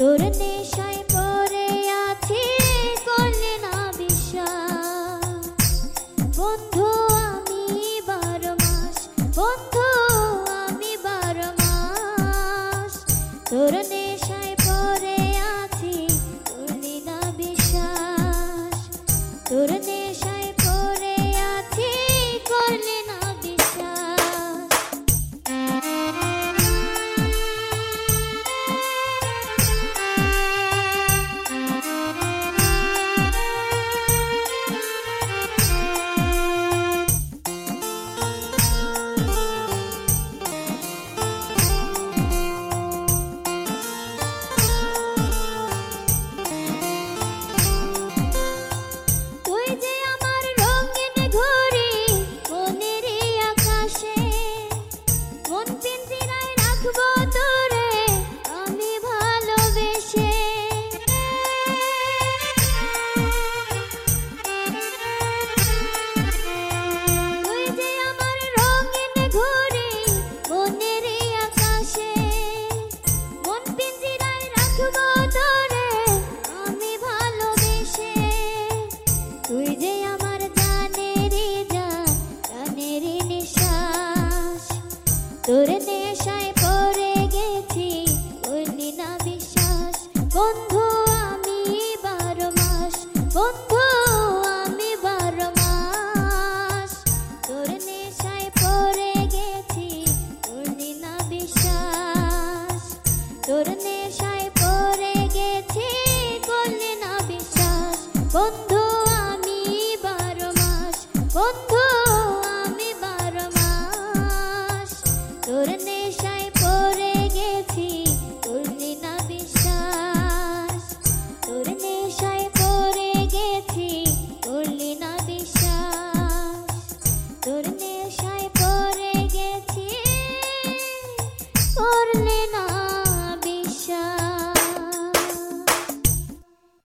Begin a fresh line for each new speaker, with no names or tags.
তোর নেশায় পড়ে আছি, করলি না বিশ্বাস। বন্ধু আমি 12 মাস, বন্ধু আমি 12 মাস, তোর নেশায় পড়ে আছি, করলি না বিশ্বাস। তোর নেশায় পড়ে আছি, করলি না বিশ্বাস। তুই যে আমার রঙিন ঘড়ি, মনের আকাশে, মন পিঞ্জিরায় রাখবো তোরে আমি ভালোবেসে। তুই যে আমার রঙিন ঘড়ি, মনের আকাশে, মন পিঞ্জিরায় রাখবো তোরে আমি ভালোবেসে। তুই যে আমার জানেরই জান, জানেরই নিঃশ্বাস, তোর নেশায় পড়ে গেছি, করলি না বিশ্বাস। বন্ধু আমি 12 মাস, বন্ধু আমি 12 মাস, তোর নেশায় পড়ে গেছি, করলি না বিশ্বাস। তোর